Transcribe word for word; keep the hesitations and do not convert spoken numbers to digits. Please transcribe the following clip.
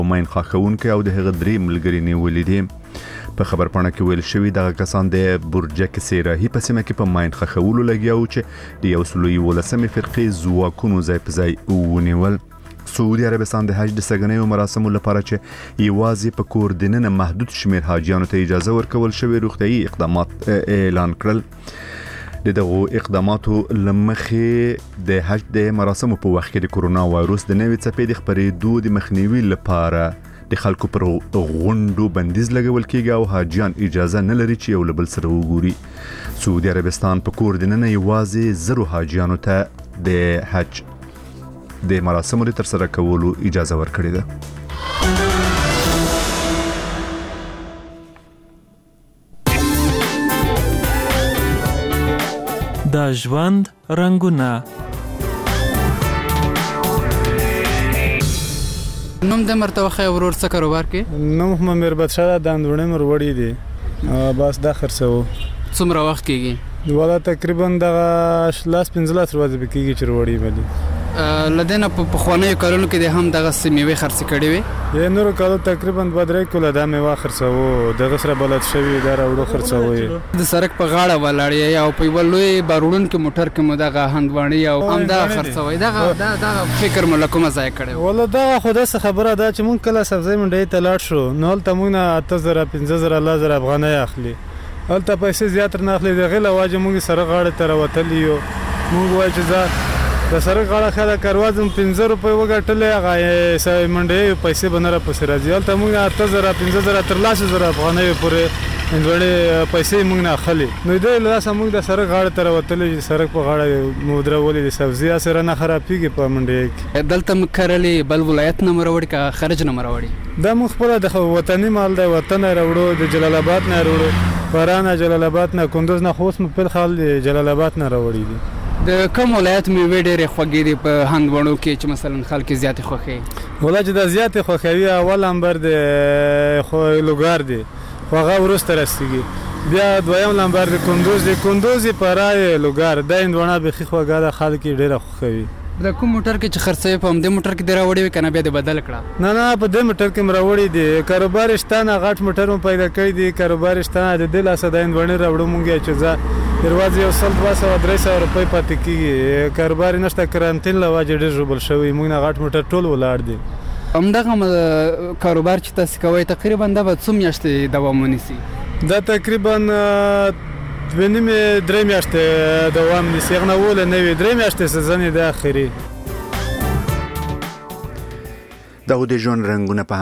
ماین خاخونکي او د هغه درې ملګري نیولې دي. په خبرپاڼه کې ویل شوی دغه کسان د برجک سیراهي په سیمه کې په ماین خخولو لګیا و چې د یو سل یولسمې فرقې ځواکونو ځای په ځای ونیول. سعودي عربستان د حج د سګنیو مراسمو لپاره چې یوازې په کور دننه محدود شمیر حاجیانو ته اجازه ورکول شوی روغتیايي اقدامات اعلان کړل. دغه اقداماتو لمخې د حج د مراسمو په وخت کې د کورونا وایروس د نوې څپې د خپرېدو د مخنیوي لپاره د خلکو پر غونډو بندیز لګول کېږي او حاجیان اجازه نه لري چې یو بل سره وګوري. سعودي عربستان په کور دننه یوازې زرو حاجیانو ته د حج د مراسمو د ترسره کولو اجازه ورکړې ده. د ژوند رنگونه. نوم د مرتوخه ورور څه کاروبار کې؟ نوم محمد میربت شاه د اندونه مر وړي دي. بس دا خرڅو. څومره وخت کېږي؟ ولا تقریبا د لاس پنځلس ورځې به کېږي چې وړي ملي. لدينا په خوانې کارونو کې د هم دغه سیمې خرڅ کړي وي. یې نور کالو تقریبا دوه درې کله د میوه خرڅو دغه سره بلد شوی دا راوړو خرڅو. د سړک په غاړه ولاړ یا په ولوي بارودون کې موټر کې مو دغه هندواني او هم دا خرڅوي. دغه دا فکر مو لکه مزه کړي. ولا دا خدا څه خبره ده چې مونږ کله سبزی منډي ته لاړ شو نو ته مونږ اته زره پنځه زره الله زره افغانۍ اخلي. هلته پیسې زیات نه اخلي. دغه لواجه مونږ سره غاړه تر وتلیو مونږ وای چې دا د سره غاړه خاله کاروازم پنځه روپۍ وګټلې هغه سې منډي پیسې بنره پسې راځي. هلته مونږ اته زره پنځه زره تر لاس زره افغانۍ پورې انځوړې پیسې مونږ نه اخلي. نو دا لاس مونږ د سره غاړه تر وتلې سره په غاړه مودره ولې د سبزی سره نه خرابېږي په منډي کې. دلته مکرلې بل ولایت نه مروړي کا خرج نه مروړي. دا مخ پر د وطني مال د وطن راوړو د جلال آباد نه راوړو فرانه جلال آباد نه کندوز نه خوست په خال جلال آباد نه راوړي دي. د کوم ولایت مې وډېرې خوږې دي په هندوانو کې چې مثلا خلک زیات خوښي؟ ولای چې د زیات خوښوي اول نمبر د خو لوګار دي هغه ورسته رسیږي. بیا دویم نمبر د کندوز دی کندوز په رای لوګار د هندوانه به خوږه د خلک ډېر خوښوي. د کوم موټر کې چې خرڅوي په همدې موټر کې دراوړي وي کنه بیا د بدل کړه؟ نه نه په دې موټر کې مراوړي دي. کاروبار شتانه غټ موټر مو پیدا کړی دي. کاروبار شتانه د دل اسه د هندوانه راوړو مونږه چې ځا دروازه یو سل دوه سوه درې سوه روپۍ پاتې کېږي. کاروبار نشته کرانتین لواجه ډېر ژوبل شوی مونږ نه غټ موټر ټول ولاړ دي. همدغه کاروبار چې تاسو کوئ تقریبا دا به څو میاشتې دوام ونیسي؟ دا تقریبا دوه نیمې درې میاشتې دوام نیسي. هغه نه وله نه وي درې میاشتې سزن د اخري. دا د ژوند رنګونه په